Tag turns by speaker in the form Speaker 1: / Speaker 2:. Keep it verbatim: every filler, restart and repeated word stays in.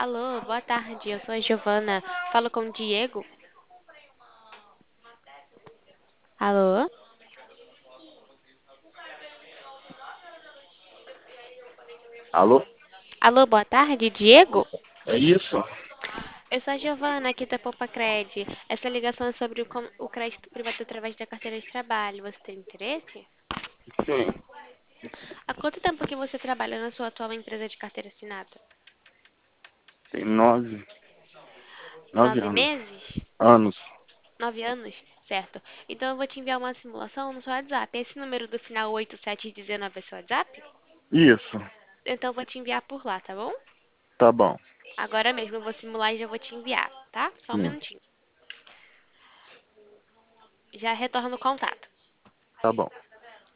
Speaker 1: Alô, boa tarde. Eu sou a Giovana. Falo com o Diego. Alô?
Speaker 2: Alô?
Speaker 1: Alô, boa tarde, Diego?
Speaker 2: É isso?
Speaker 1: Eu sou a Giovana, aqui da Popacred. Essa ligação é sobre o, com- o crédito privado através da carteira de trabalho. Você tem interesse?
Speaker 2: Sim.
Speaker 1: Há quanto tempo que você trabalha na sua atual empresa de carteira assinada?
Speaker 2: Tem nove, nove
Speaker 1: Nove
Speaker 2: anos.
Speaker 1: meses?
Speaker 2: Anos.
Speaker 1: Nove anos? Certo. Então eu vou te enviar uma simulação no seu WhatsApp. Esse número do final oito sete um nove é seu WhatsApp?
Speaker 2: Isso.
Speaker 1: Então eu vou te enviar por lá, tá bom?
Speaker 2: Tá bom.
Speaker 1: Agora mesmo eu vou simular e já vou te enviar, tá? Só um
Speaker 2: Sim.
Speaker 1: minutinho. Já retorno o contato.
Speaker 2: Tá bom.